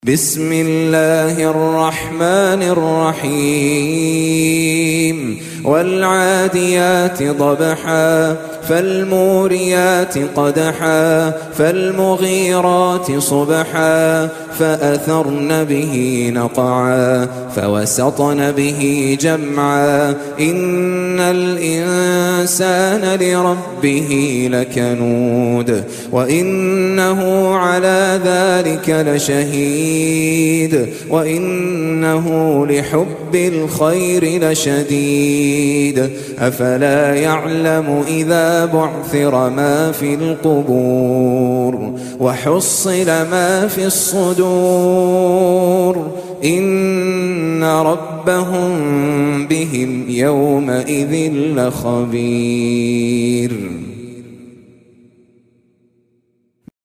بسم الله الرحمن الرحيم والعاديات ضبحا فالموريات قدحا فالمغيرات صبحا فأثرن به نقعا فوسطن به جمعا إن الإنسان لربه لكنود وإنه على ذلك لشهيد وإنه لحب الخير لشديد أفلا يعلم إذا بعثر ما في القبور وحصل ما في الصدور إن ربهم بهم يومئذ لخبير.